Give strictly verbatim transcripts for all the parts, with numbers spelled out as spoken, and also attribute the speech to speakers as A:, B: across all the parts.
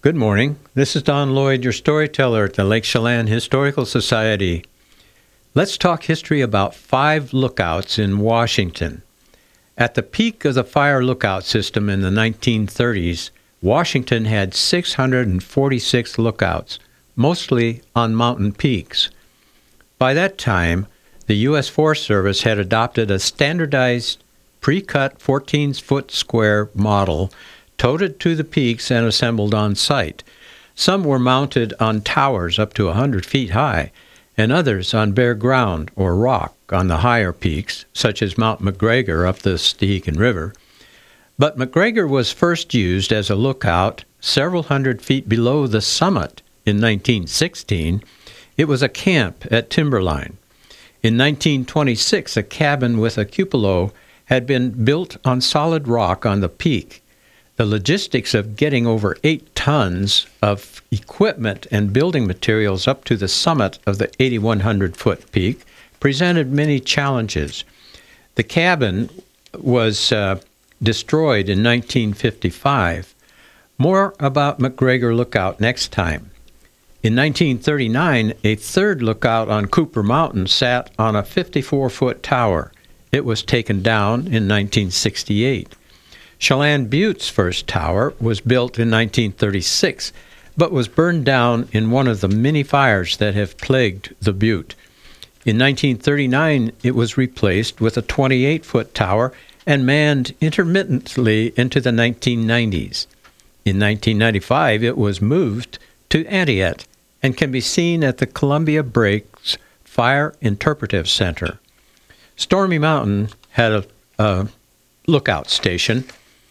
A: Good morning. This is Don Lloyd, your storyteller at the Lake Chelan Historical Society. Let's talk history about five lookouts in Washington. At the peak of the fire lookout system in the nineteen thirties, Washington had six hundred forty-six lookouts, mostly on mountain peaks. By that time, the U S Forest Service had adopted a standardized, pre-cut fourteen-foot square model toted to the peaks and assembled on site. Some were mounted on towers up to one hundred feet high, and others on bare ground or rock on the higher peaks, such as Mount McGregor up the Stehekin River. But McGregor was first used as a lookout several hundred feet below the summit in nineteen sixteen. It was a camp at Timberline. In nineteen twenty-six, a cabin with a cupola had been built on solid rock on the peak. The logistics of getting over eight tons of equipment and building materials up to the summit of the eighty-one hundred foot peak presented many challenges. The cabin was uh, destroyed in nineteen fifty-five. More about McGregor Lookout next time. In nineteen thirty-nine, a third lookout on Cooper Mountain sat on a fifty-four foot tower. It was taken down in nineteen sixty-eight. Chelan Butte's first tower was built in nineteen thirty-six, but was burned down in one of the many fires that have plagued the Butte. In nineteen thirty-nine, it was replaced with a twenty-eight foot tower and manned intermittently into the nineteen nineties. In nineteen ninety-five, it was moved to Entiat and can be seen at the Columbia Breaks Fire Interpretive Center. Stormy Mountain had a, a lookout station.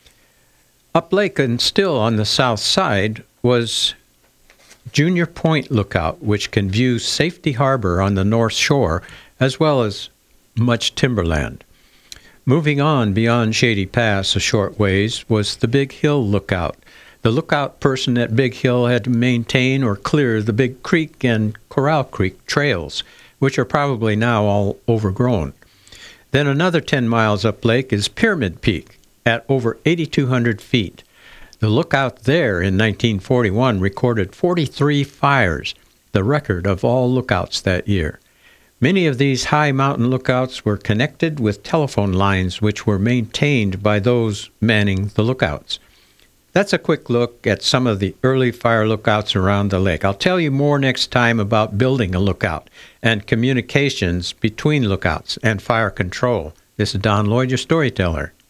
A: Up lake and still on the south side was Junior Point Lookout, which can view Safety Harbor on the north shore, as well as much timberland. Moving on beyond Shady Pass a short ways was the Big Hill Lookout. The lookout person at Big Hill had to maintain or clear the Big Creek and Corral Creek trails, which are probably now all overgrown. Then another ten miles up lake is Pyramid Peak at over eighty-two hundred feet. The lookout there in nineteen forty-one recorded forty-three fires, the record of all lookouts that year. Many of these high mountain lookouts were connected with telephone lines which were maintained by those manning the lookouts. That's a quick look at some of the early fire lookouts around the lake. I'll tell you more next time about building a lookout and communications between lookouts and fire control. This is Don Lloyd, your storyteller.